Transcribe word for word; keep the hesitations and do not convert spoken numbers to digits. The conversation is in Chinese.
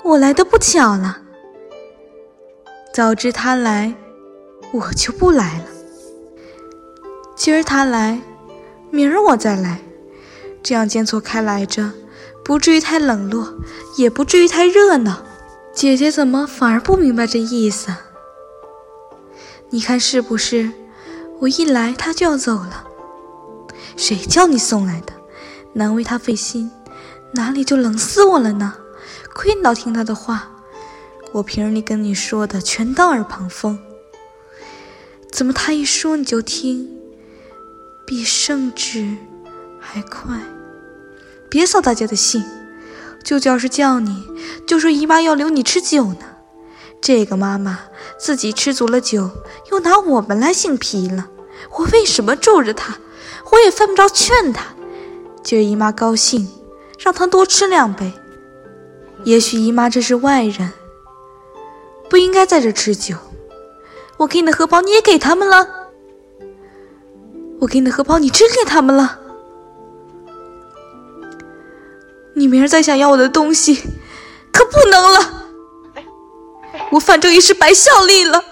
我来的不巧了。早知他来，我就不来了。今儿他来，明儿我再来，这样间错开来着，不至于太冷落，也不至于太热闹。姐姐怎么反而不明白这意思？你看是不是？我一来他就要走了。谁叫你送来的？难为他费心，哪里就冷死我了呢？亏你倒听他的话，我平日里跟你说的全当耳旁风。怎么他一说你就听，比圣旨还快？别扫大家的兴，舅舅要是叫你，就说姨妈要留你吃酒呢。这个妈妈自己吃足了酒，又拿我们来性皮了。我为什么住着她？我也犯不着劝她。今儿姨妈高兴，让她多吃两杯。也许姨妈这是外人，不应该在这吃酒。我给你的荷包你也给他们了，我给你的荷包你真给他们了。你明儿再想要我的东西，可不能了。我反正也是白效力了。